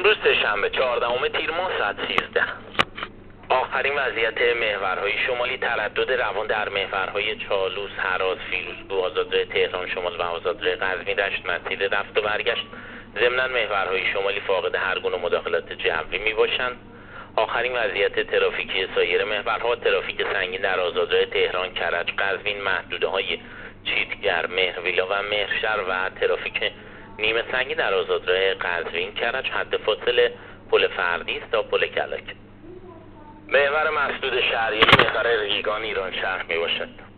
امروز سه‌شنبه 14 تیر ماه ساعت 13. آخرین وضعیت محورهای شمالی: تردد روان در محورهای چالوس، هراس، فیروزکوه، آزادراه تهران شمال و آزادراه قزوین دشت مسیر رفت و برگشت. ضمناً محورهای شمالی فاقد هر گونه مداخلات جوی می باشند. آخرین وضعیت ترافیکی سایر محورها: ترافیک سنگین در آزادراه تهران، کرج، قزوین، محدوده‌های چیتگر، مهرویلا و مهرشهر و ترافیک نیمه سنگین در آزادراه قزوین، کرج، حد فاصله پل فردیس تا پل کلک. محور مسدود شهریاری محور ریگان ایران شهر می باشد.